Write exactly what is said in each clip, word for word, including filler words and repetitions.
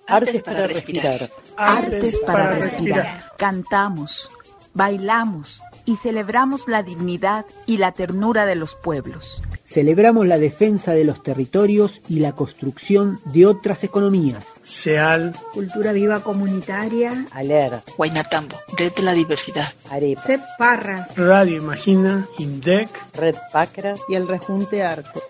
Artes para respirar. Artes para respirar. Cantamos, bailamos y celebramos la dignidad y la ternura de los pueblos. Celebramos la defensa de los territorios y la construcción de otras economías. SEAL, Cultura Viva Comunitaria, ALER, Huaynatambo, Red de la Diversidad, AREPA, CEP Parras, Radio Imagina, INDEC, Red Pacra y el Rejunte Arte.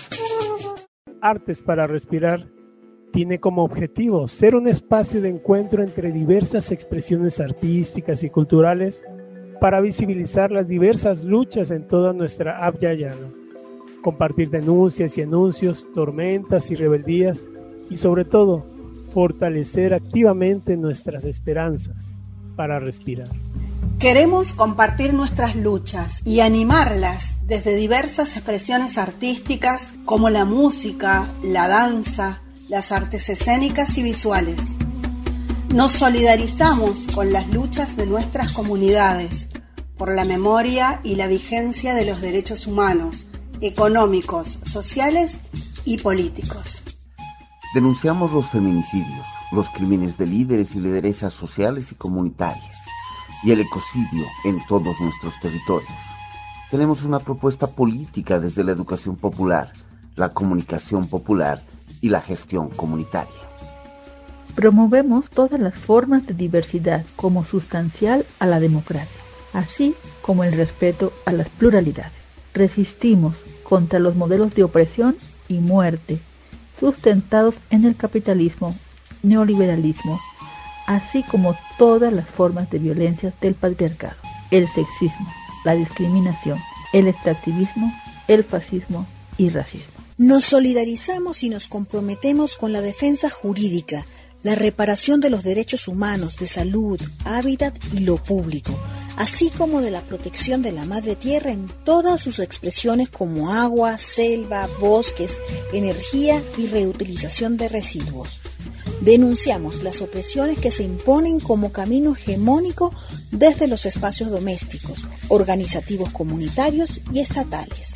Artes para respirar tiene como objetivo ser un espacio de encuentro entre diversas expresiones artísticas y culturales para visibilizar las diversas luchas en toda nuestra Abya Yala, compartir denuncias y anuncios, tormentas y rebeldías y sobre todo fortalecer activamente nuestras esperanzas para respirar. Queremos compartir nuestras luchas y animarlas desde diversas expresiones artísticas como la música, la danza, las artes escénicas y visuales. Nos solidarizamos con las luchas de nuestras comunidades por la memoria y la vigencia de los derechos humanos, económicos, sociales y políticos. Denunciamos los feminicidios, los crímenes de líderes y lideresas sociales y comunitarias y el ecocidio en todos nuestros territorios. Tenemos una propuesta política desde la educación popular, la comunicación popular y la gestión comunitaria. Promovemos todas las formas de diversidad como sustancial a la democracia, así como el respeto a las pluralidades. Resistimos contra los modelos de opresión y muerte sustentados en el capitalismo, neoliberalismo, así como todas las formas de violencia del patriarcado, el sexismo, la discriminación, el extractivismo, el fascismo y racismo. Nos solidarizamos y nos comprometemos con la defensa jurídica, la reparación de los derechos humanos, de salud, hábitat y lo público, así como de la protección de la madre tierra en todas sus expresiones como agua, selva, bosques, energía y reutilización de residuos. Denunciamos las opresiones que se imponen como camino hegemónico desde los espacios domésticos, organizativos comunitarios y estatales.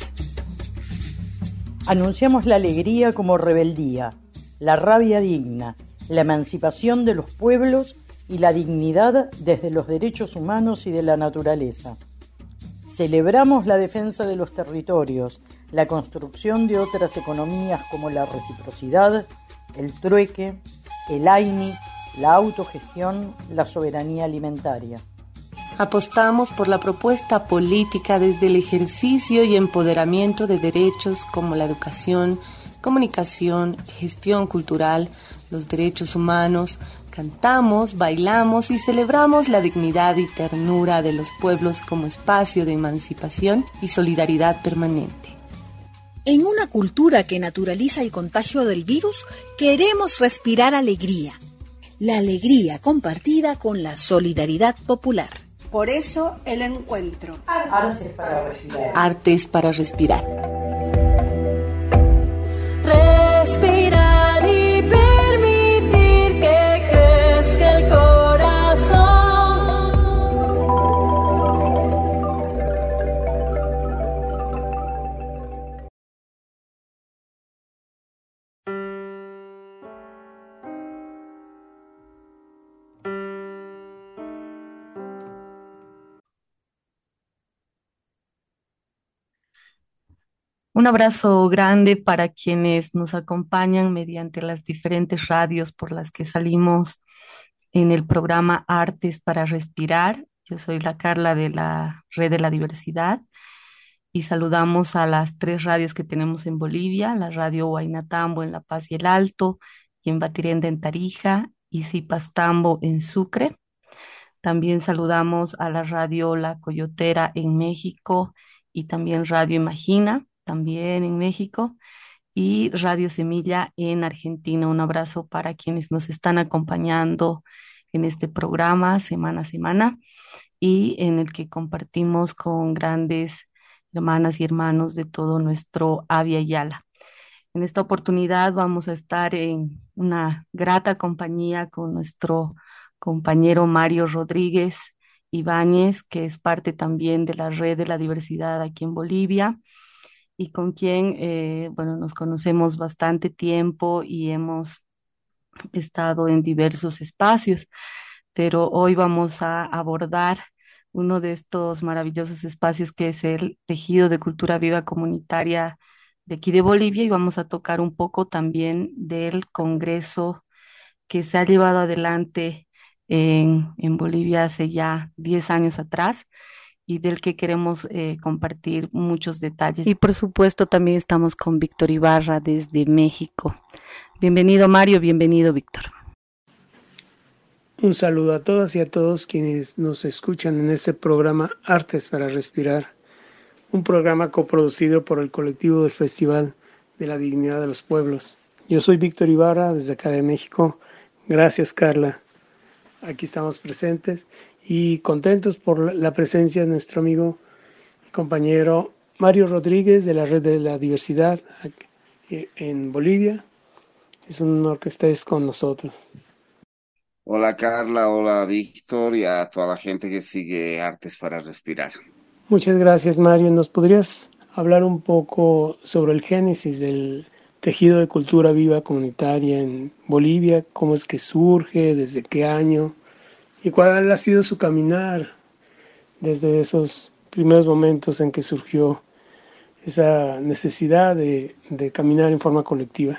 Anunciamos la alegría como rebeldía, la rabia digna, la emancipación de los pueblos y la dignidad desde los derechos humanos y de la naturaleza. Celebramos la defensa de los territorios, la construcción de otras economías como la reciprocidad, el trueque, el AINI, la autogestión, la soberanía alimentaria. Apostamos por la propuesta política desde el ejercicio y empoderamiento de derechos como la educación, comunicación, gestión cultural, los derechos humanos. Cantamos, bailamos y celebramos la dignidad y ternura de los pueblos como espacio de emancipación y solidaridad permanente. En una cultura que naturaliza el contagio del virus, queremos respirar alegría. La alegría compartida con la solidaridad popular. Por eso el encuentro. Artes para respirar. Artes para respirar. Respirar y permitir que crezca el corazón. Un abrazo grande para quienes nos acompañan mediante las diferentes radios por las que salimos en el programa Artes para Respirar. Yo soy la Carla de la Red de la Diversidad y saludamos a las tres radios que tenemos en Bolivia, la radio Huaynatambo en La Paz y el Alto, y en Batirenda en Tarija, y Zipastambo en Sucre. También saludamos a la radio La Coyotera en México y también Radio Imagina, también en México, y Radio Semilla en Argentina. Un abrazo para quienes nos están acompañando en este programa semana a semana y en el que compartimos con grandes hermanas y hermanos de todo nuestro Abya Yala. En esta oportunidad vamos a estar en una grata compañía con nuestro compañero Mario Rodríguez Ibáñez, que es parte también de la Red de la Diversidad aquí en Bolivia, y con quien, eh, bueno, nos conocemos bastante tiempo y hemos he estado en diversos espacios, pero hoy vamos a abordar uno de estos maravillosos espacios que es el tejido de cultura viva comunitaria de aquí de Bolivia, y vamos a tocar un poco también del congreso que se ha llevado adelante en, en Bolivia hace ya diez años atrás y del que queremos eh, compartir muchos detalles. Y por supuesto también estamos con Víctor Ibarra desde México. Bienvenido Mario, bienvenido Víctor. Un saludo a todas y a todos quienes nos escuchan en este programa Artes para Respirar, un programa coproducido por el colectivo del Festival de la Dignidad de los Pueblos. Yo soy Víctor Ibarra desde acá de México. Gracias, Carla. Aquí estamos presentes y contentos por la presencia de nuestro amigo y compañero Mario Rodríguez de la Red de la Diversidad en Bolivia. Es un honor que estés con nosotros. Hola Carla, hola Víctor y a toda la gente que sigue Artes para Respirar. Muchas gracias, Mario. ¿Nos podrías hablar un poco sobre el génesis del tejido de cultura viva comunitaria en Bolivia? ¿Cómo es que surge? ¿Desde qué año? ¿Y cuál ha sido su caminar desde esos primeros momentos en que surgió esa necesidad de, de caminar en forma colectiva?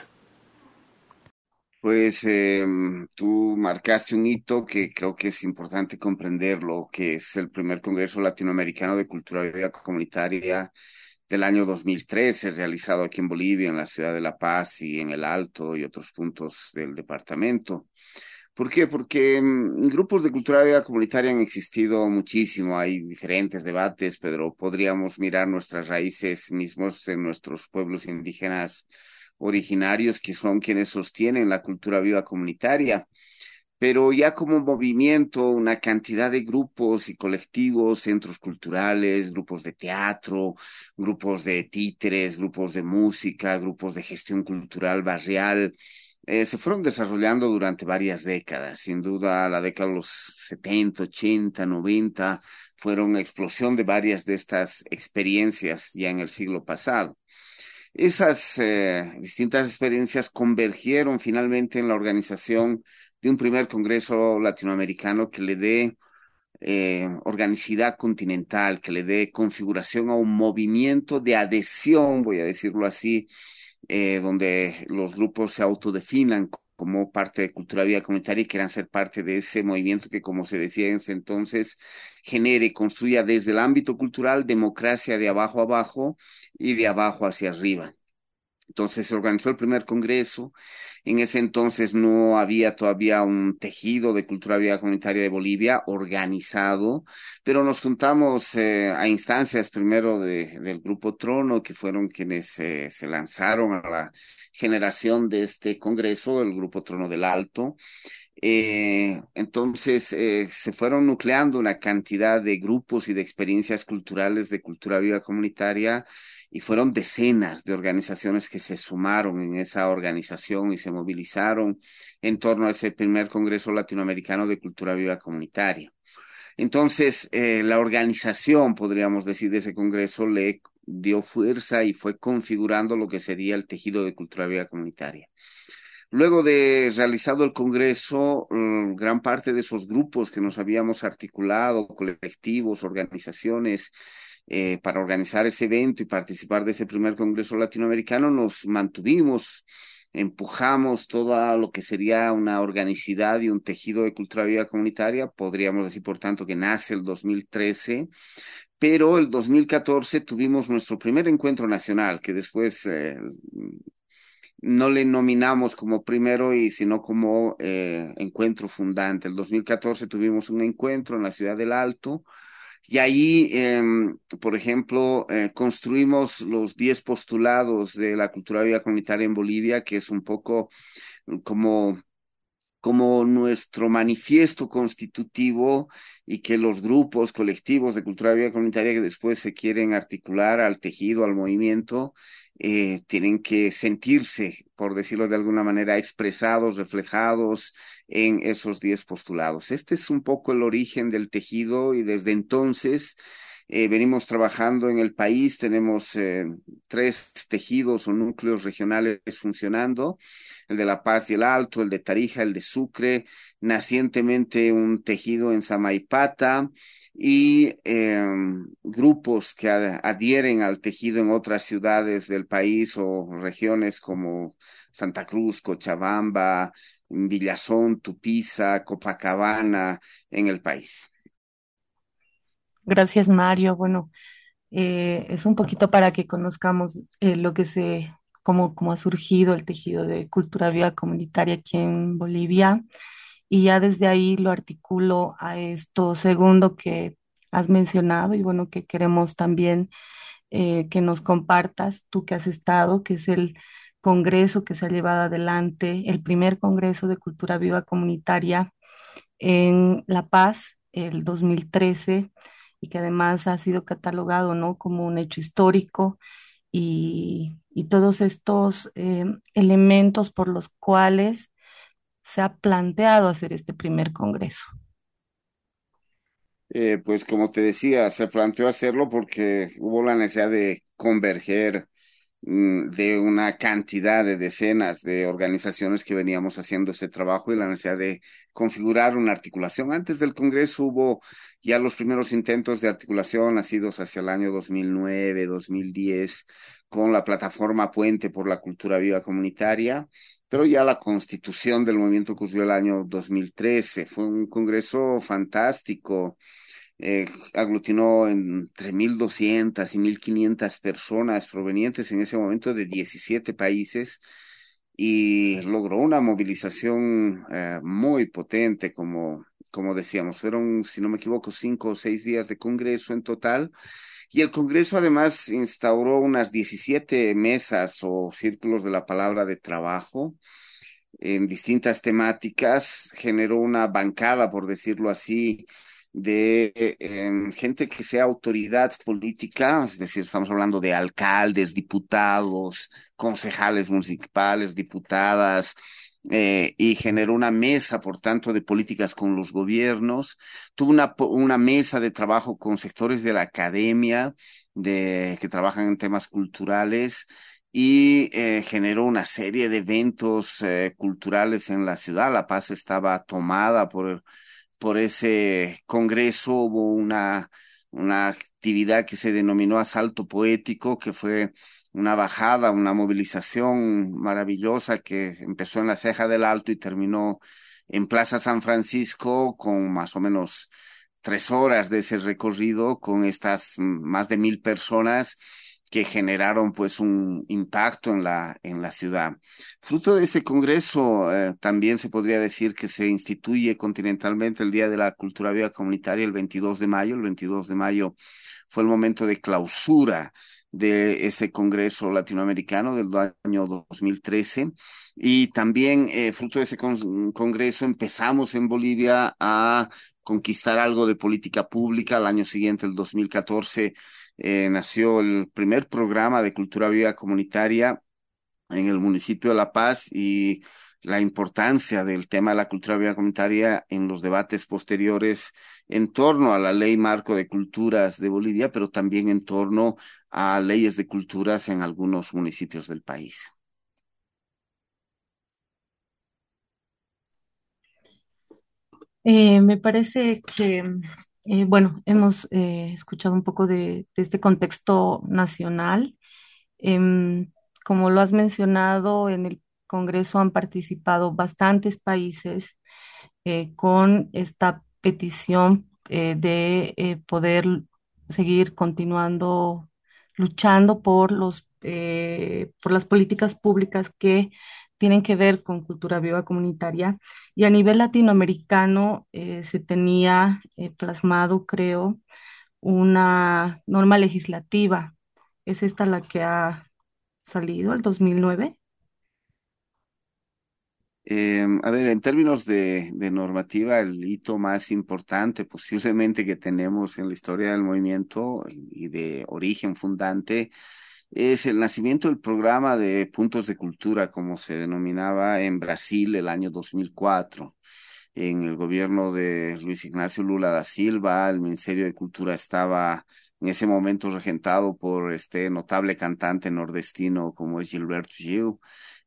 Pues eh, tú marcaste un hito que creo que es importante comprenderlo, que es el primer Congreso Latinoamericano de Cultura Viva Comunitaria del año dos mil trece, realizado aquí en Bolivia, en la ciudad de La Paz y en el Alto y otros puntos del departamento. ¿Por qué? Porque um, grupos de cultura viva comunitaria han existido muchísimo, hay diferentes debates, pero podríamos mirar nuestras raíces mismos en nuestros pueblos indígenas originarios, que son quienes sostienen la cultura viva comunitaria. Pero ya como movimiento, una cantidad de grupos y colectivos, centros culturales, grupos de teatro, grupos de títeres, grupos de música, grupos de gestión cultural barrial, eh, se fueron desarrollando durante varias décadas. Sin duda, la década de los setenta, ochenta, noventa fueron explosión de varias de estas experiencias ya en el siglo pasado. Esas eh, distintas experiencias convergieron finalmente en la organización de un primer Congreso Latinoamericano que le dé eh, organicidad continental, que le dé configuración a un movimiento de adhesión, voy a decirlo así, eh, donde los grupos se autodefinan como parte de cultura viva comunitaria y quieran ser parte de ese movimiento que, como se decía en ese entonces, genere y construya desde el ámbito cultural democracia de abajo a abajo y de abajo hacia arriba. Entonces se organizó el primer congreso. En ese entonces no había todavía un tejido de cultura viva comunitaria de Bolivia organizado, pero nos juntamos eh, a instancias primero de, del Grupo Trono, que fueron quienes eh, se lanzaron a la generación de este congreso, el Grupo Trono del Alto. Eh, entonces eh, se fueron nucleando una cantidad de grupos y de experiencias culturales de cultura viva comunitaria, y fueron decenas de organizaciones que se sumaron en esa organización y se movilizaron en torno a ese primer Congreso Latinoamericano de Cultura Viva Comunitaria. Entonces, eh, la organización, podríamos decir, de ese congreso le dio fuerza y fue configurando lo que sería el tejido de cultura viva comunitaria. Luego de realizado el congreso, um, gran parte de esos grupos que nos habíamos articulado, colectivos, organizaciones, Eh, para organizar ese evento y participar de ese primer Congreso Latinoamericano, nos mantuvimos, empujamos todo lo que sería una organicidad y un tejido de cultura viva comunitaria. Podríamos decir, por tanto, que nace el dos mil trece, pero el dos mil catorce tuvimos nuestro primer encuentro nacional, que después eh, no le nominamos como primero, y sino como eh, encuentro fundante. El dos mil catorce tuvimos un encuentro en la ciudad del Alto, y ahí, eh, por ejemplo, eh, construimos los diez postulados de la cultura viva comunitaria en Bolivia, que es un poco como, como nuestro manifiesto constitutivo, y que los grupos colectivos de cultura viva comunitaria que después se quieren articular al tejido, al movimiento, eh, tienen que sentirse, por decirlo de alguna manera, expresados, reflejados en esos diez postulados. Este es un poco el origen del tejido, y desde entonces Eh, venimos trabajando en el país, tenemos eh, tres tejidos o núcleos regionales funcionando, el de La Paz y el Alto, el de Tarija, el de Sucre, nacientemente un tejido en Samaipata y eh, grupos que ad adhieren al tejido en otras ciudades del país o regiones como Santa Cruz, Cochabamba, Villazón, Tupiza, Copacabana en el país. Gracias, Mario. Bueno, eh, es un poquito para que conozcamos eh, lo que se, cómo, cómo ha surgido el tejido de cultura viva comunitaria aquí en Bolivia. Y ya desde ahí lo articulo a esto segundo que has mencionado y bueno, que queremos también eh, que nos compartas, tú que has estado, que es el congreso que se ha llevado adelante, el primer congreso de cultura viva comunitaria en La Paz, el dos mil trece, y que además ha sido catalogado, ¿no?, como un hecho histórico y, y todos estos eh, elementos por los cuales se ha planteado hacer este primer congreso. Eh, pues como te decía, se planteó hacerlo porque hubo la necesidad de converger mm, de una cantidad de decenas de organizaciones que veníamos haciendo este trabajo y la necesidad de configurar una articulación. Antes del Congreso hubo ya los primeros intentos de articulación nacidos hacia el año dos mil nueve, dos mil diez, con la plataforma Puente por la Cultura Viva Comunitaria, pero ya la constitución del movimiento ocurrió el año dos mil trece. Fue un congreso fantástico. Eh, aglutinó entre mil doscientas y mil quinientas personas provenientes en ese momento de diecisiete países y logró una movilización eh, muy potente, como, como decíamos. Fueron, si no me equivoco, cinco o seis días de congreso en total. Y el Congreso además instauró unas diecisiete mesas o círculos de la palabra de trabajo en distintas temáticas, generó una bancada, por decirlo así, de eh, gente que sea autoridad política, es decir, estamos hablando de alcaldes, diputados, concejales municipales, diputadas, eh, y generó una mesa, por tanto, de políticas con los gobiernos. Tuvo una, una mesa de trabajo con sectores de la academia de, que trabajan en temas culturales y eh, generó una serie de eventos eh, culturales en la ciudad. La Paz estaba tomada por, por ese congreso. Hubo una, una actividad que se denominó Asalto Poético, que fue una bajada, una movilización maravillosa que empezó en la Ceja del Alto y terminó en Plaza San Francisco con más o menos tres horas de ese recorrido con estas más de mil personas que generaron pues un impacto en la, en la ciudad. Fruto de ese congreso, eh, también se podría decir que se instituye continentalmente el Día de la Cultura Viva Comunitaria el veintidós de mayo. El veintidós de mayo fue el momento de clausura de ese congreso latinoamericano del año dos mil trece. Y también, eh, fruto de ese con congreso, empezamos en Bolivia a conquistar algo de política pública. Al año siguiente, el dos mil catorce, Eh, nació el primer programa de cultura viva comunitaria en el municipio de La Paz y la importancia del tema de la cultura viva comunitaria en los debates posteriores en torno a la Ley Marco de Culturas de Bolivia, pero también en torno a leyes de culturas en algunos municipios del país. Eh, me parece que Eh, bueno, hemos eh, escuchado un poco de, de este contexto nacional. Em, como lo has mencionado, en el Congreso han participado bastantes países eh, con esta petición eh, de eh, poder seguir continuando luchando por los, eh, por las políticas públicas que tienen que ver con cultura viva comunitaria. Y a nivel latinoamericano eh, se tenía eh, plasmado, creo, una norma legislativa. ¿Es esta la que ha salido, el dos mil nueve? Eh, a ver, en términos de, de normativa, el hito más importante posiblemente que tenemos en la historia del movimiento y de origen fundante es el nacimiento del programa de puntos de cultura, como se denominaba en Brasil el año dos mil cuatro. En el gobierno de Luis Ignacio Lula da Silva, el Ministerio de Cultura estaba en ese momento regentado por este notable cantante nordestino como es Gilberto Gil.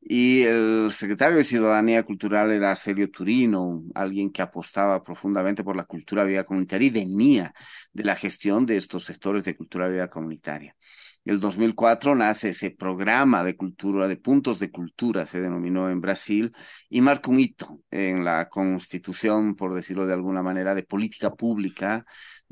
Y el secretario de Ciudadanía Cultural era Celio Turino, alguien que apostaba profundamente por la cultura viva comunitaria y venía de la gestión de estos sectores de cultura viva comunitaria. En el dos mil cuatro nace ese programa de cultura, de puntos de cultura, se denominó en Brasil, y marca un hito en la constitución, por decirlo de alguna manera, de política pública,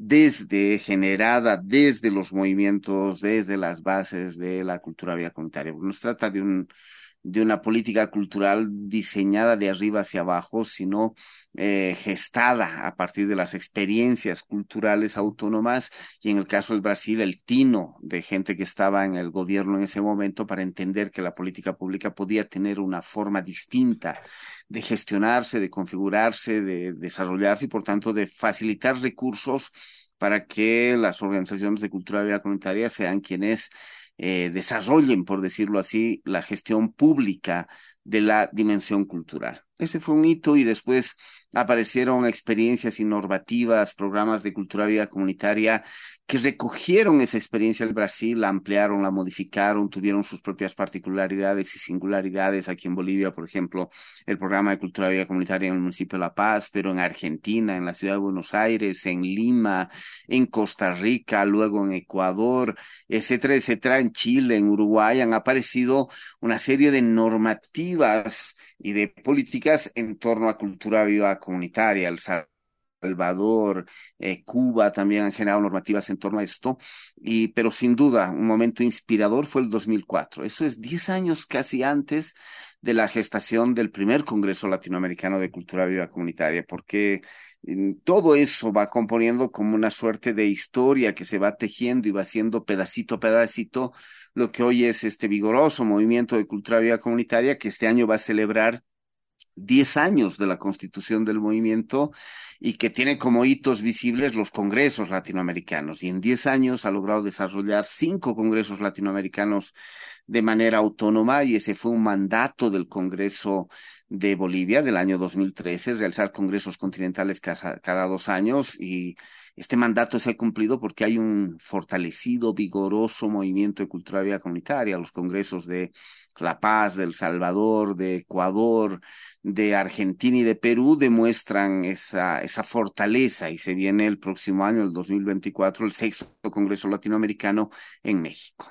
desde, generada desde los movimientos, desde las bases de la cultura viva comunitaria. No se trata de un de una política cultural diseñada de arriba hacia abajo, sino eh, gestada a partir de las experiencias culturales autónomas, y en el caso del Brasil, el tino de gente que estaba en el gobierno en ese momento para entender que la política pública podía tener una forma distinta de gestionarse, de configurarse, de desarrollarse y por tanto de facilitar recursos para que las organizaciones de cultura viva comunitaria sean quienes Eh, desarrollen, por decirlo así, la gestión pública de la dimensión cultural. Ese fue un hito y después aparecieron experiencias y normativas, programas de cultura viva comunitaria que recogieron esa experiencia del Brasil, la ampliaron, la modificaron, tuvieron sus propias particularidades y singularidades. Aquí en Bolivia, por ejemplo, el programa de cultura viva comunitaria en el municipio de La Paz, pero en Argentina, en la ciudad de Buenos Aires, en Lima, en Costa Rica, luego en Ecuador, etcétera, etcétera, en Chile, en Uruguay, han aparecido una serie de normativas y de políticas en torno a cultura viva comunitaria. El Salvador, eh, Cuba también han generado normativas en torno a esto, y, pero sin duda un momento inspirador fue el dos mil cuatro. Eso es diez años casi antes de la gestación del primer Congreso Latinoamericano de Cultura Viva Comunitaria, porque eh, todo eso va componiendo como una suerte de historia que se va tejiendo y va haciendo pedacito a pedacito lo que hoy es este vigoroso movimiento de cultura viva comunitaria, que este año va a celebrar diez años de la constitución del movimiento y que tiene como hitos visibles los congresos latinoamericanos. Y en diez años ha logrado desarrollar cinco congresos latinoamericanos de manera autónoma, y ese fue un mandato del Congreso de Bolivia del año dos mil trece, realizar congresos continentales cada, cada dos años, y este mandato se ha cumplido porque hay un fortalecido, vigoroso movimiento de cultura viva comunitaria. Los congresos de La Paz, de El Salvador, de Ecuador, de Argentina y de Perú demuestran esa, esa fortaleza, y se viene el próximo año, el dos mil veinticuatro, el sexto Congreso Latinoamericano en México.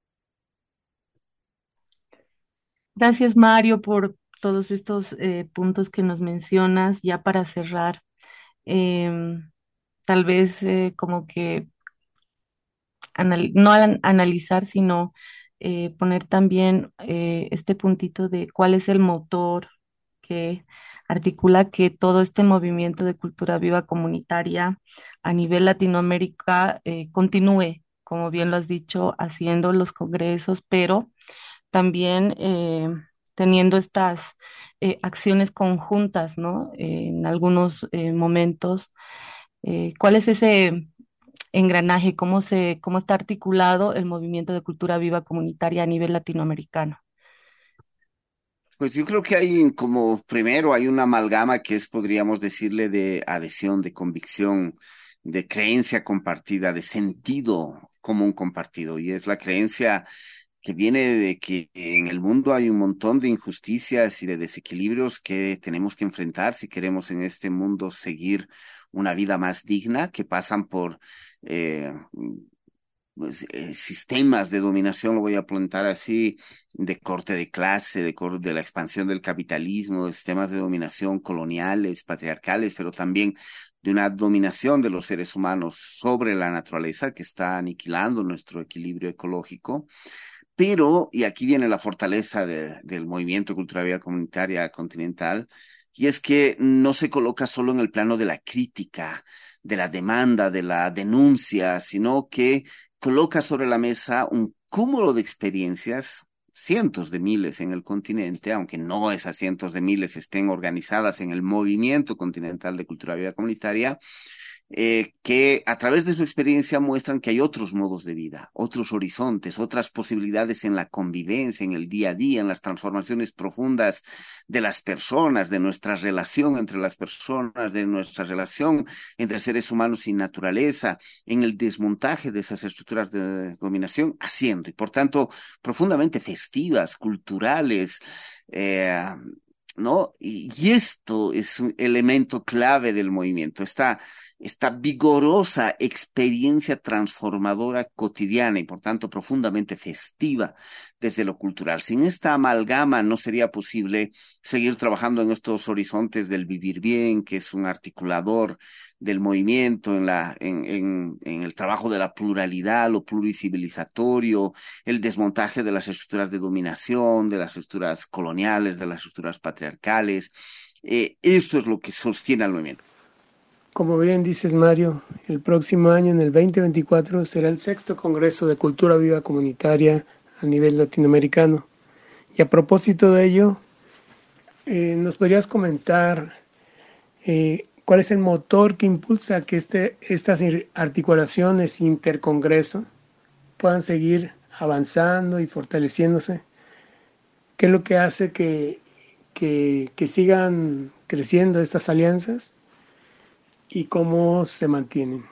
Gracias, Mario, por todos estos eh, puntos que nos mencionas. Ya para cerrar, eh, tal vez eh, como que anal no an analizar, sino eh, poner también eh, este puntito de cuál es el motor que articula que todo este movimiento de cultura viva comunitaria a nivel Latinoamérica eh, continúe, como bien lo has dicho, haciendo los congresos, pero también eh, teniendo estas eh, acciones conjuntas, ¿no? Eh, en algunos eh, momentos. Eh, ¿cuál es ese engranaje? ¿Cómo se, cómo está articulado el movimiento de cultura viva comunitaria a nivel latinoamericano? Pues yo creo que hay como, primero, hay una amalgama que es, podríamos decirle, de adhesión, de convicción, de creencia compartida, de sentido común compartido, y es la creencia que viene de que en el mundo hay un montón de injusticias y de desequilibrios que tenemos que enfrentar si queremos en este mundo seguir una vida más digna, que pasan por eh, pues, eh, sistemas de dominación, lo voy a plantear así, de corte de clase, de, corte de la expansión del capitalismo, de sistemas de dominación coloniales, patriarcales, pero también de una dominación de los seres humanos sobre la naturaleza que está aniquilando nuestro equilibrio ecológico. Pero, y aquí viene la fortaleza de, del movimiento de cultura viva comunitaria continental, y es que no se coloca solo en el plano de la crítica, de la demanda, de la denuncia, sino que coloca sobre la mesa un cúmulo de experiencias, cientos de miles en el continente, aunque no esas cientos de miles estén organizadas en el movimiento continental de cultura viva comunitaria, eh, que a través de su experiencia muestran que hay otros modos de vida, otros horizontes, otras posibilidades en la convivencia, en el día a día, en las transformaciones profundas de las personas, de nuestra relación entre las personas, de nuestra relación entre seres humanos y naturaleza, en el desmontaje de esas estructuras de dominación, haciendo, y por tanto, profundamente festivas, culturales, eh, ¿no? Y, y esto es un elemento clave del movimiento, esta, esta vigorosa experiencia transformadora cotidiana y por tanto profundamente festiva desde lo cultural. Sin esta amalgama no sería posible seguir trabajando en estos horizontes del vivir bien, que es un articulador del movimiento, en, la, en, en, en el trabajo de la pluralidad, lo pluricivilizatorio, el desmontaje de las estructuras de dominación, de las estructuras coloniales, de las estructuras patriarcales. Eh, esto es lo que sostiene al movimiento. Como bien dices, Mario, el próximo año, en el veinte veinticuatro, será el sexto Congreso de Cultura Viva Comunitaria a nivel latinoamericano. Y a propósito de ello, eh, ¿nos podrías comentar eh, cuál es el motor que impulsa que este, estas articulaciones intercongreso puedan seguir avanzando y fortaleciéndose? ¿Qué es lo que hace que, que, que sigan creciendo estas alianzas y cómo se mantienen?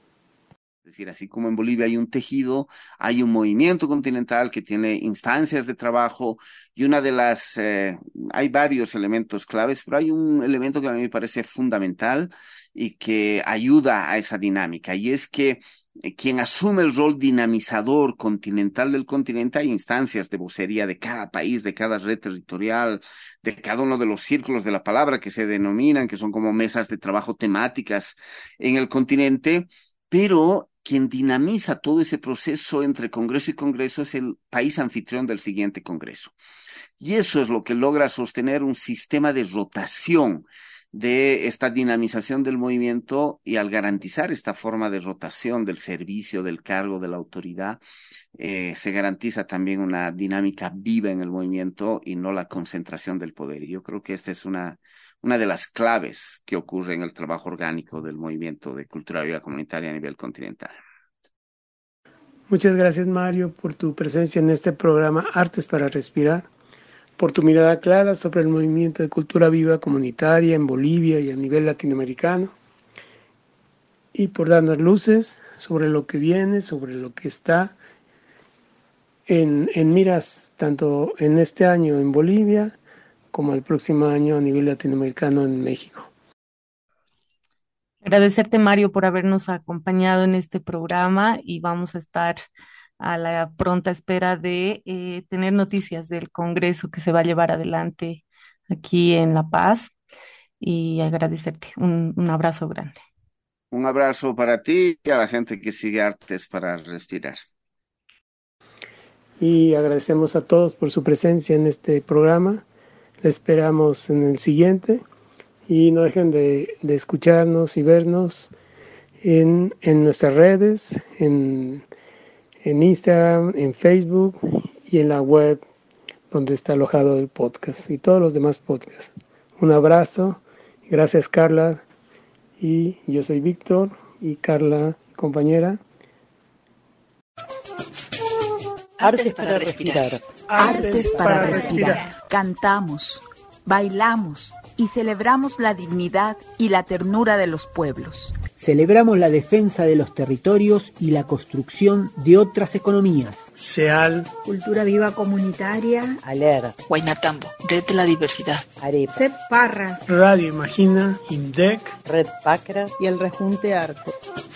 Es decir, así como en Bolivia hay un tejido, hay un movimiento continental que tiene instancias de trabajo y una de las, eh, hay varios elementos claves, pero hay un elemento que a mí me parece fundamental y que ayuda a esa dinámica, y es que eh, quien asume el rol dinamizador continental del continente, hay instancias de vocería de cada país, de cada red territorial, de cada uno de los círculos de la palabra que se denominan, que son como mesas de trabajo temáticas en el continente, pero quien dinamiza todo ese proceso entre congreso y congreso es el país anfitrión del siguiente congreso. Y eso es lo que logra sostener un sistema de rotación de esta dinamización del movimiento, y al garantizar esta forma de rotación del servicio, del cargo, de la autoridad, eh, se garantiza también una dinámica viva en el movimiento y no la concentración del poder. Y yo creo que esta es una, una de las claves que ocurre en el trabajo orgánico del movimiento de cultura viva comunitaria a nivel continental. Muchas gracias, Mario, por tu presencia en este programa Artes para Respirar, por tu mirada clara sobre el movimiento de cultura viva comunitaria en Bolivia y a nivel latinoamericano, y por darnos luces sobre lo que viene, sobre lo que está en, en miras, tanto en este año en Bolivia como el próximo año a nivel latinoamericano en México. Agradecerte, Mario, por habernos acompañado en este programa, y vamos a estar a la pronta espera de eh, tener noticias del Congreso que se va a llevar adelante aquí en La Paz, y agradecerte. Un, un abrazo grande. Un abrazo para ti y a la gente que sigue Artes para Respirar. Y agradecemos a todos por su presencia en este programa. Le esperamos en el siguiente, y no dejen de, de escucharnos y vernos en, en nuestras redes, en en Instagram, en Facebook y en la web donde está alojado el podcast y todos los demás podcasts. Un abrazo, gracias Carla, y yo soy Víctor, y Carla, compañera. Artes para respirar. Artes para respirar. Cantamos, bailamos y celebramos la dignidad y la ternura de los pueblos. Celebramos la defensa de los territorios y la construcción de otras economías. SEAL, Cultura Viva Comunitaria, ALER, Huaynatambo, Red de la Diversidad, Arepa, CEP Parras, Radio Imagina, INDEC, Red Pacra y el Rejunte Arte.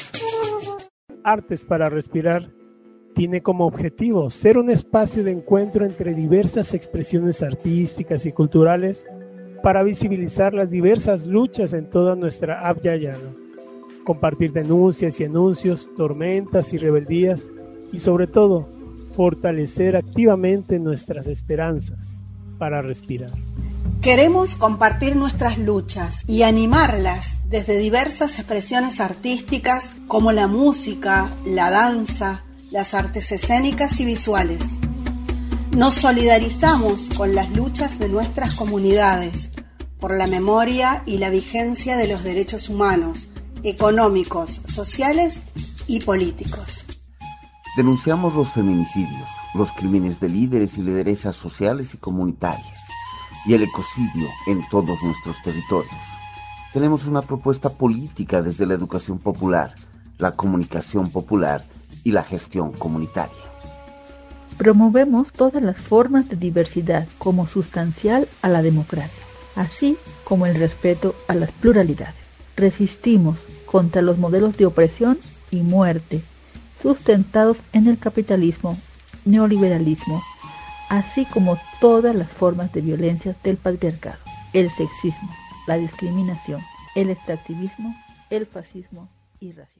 Artes para Respirar tiene como objetivo ser un espacio de encuentro entre diversas expresiones artísticas y culturales para visibilizar las diversas luchas en toda nuestra Abya Yala, compartir denuncias y anuncios, tormentas y rebeldías, y sobre todo, fortalecer activamente nuestras esperanzas para respirar. Queremos compartir nuestras luchas y animarlas desde diversas expresiones artísticas como la música, la danza, las artes escénicas y visuales. Nos solidarizamos con las luchas de nuestras comunidades por la memoria y la vigencia de los derechos humanos económicos, sociales y políticos. Denunciamos los feminicidios, los crímenes de líderes y lideresas sociales y comunitarias, y el ecocidio en todos nuestros territorios. Tenemos una propuesta política desde la educación popular, la comunicación popular y la gestión comunitaria. Promovemos todas las formas de diversidad como sustancial a la democracia, así como el respeto a las pluralidades. Resistimos contra los modelos de opresión y muerte sustentados en el capitalismo, neoliberalismo, así como todas las formas de violencia del patriarcado, el sexismo, la discriminación, el extractivismo, el fascismo y racismo.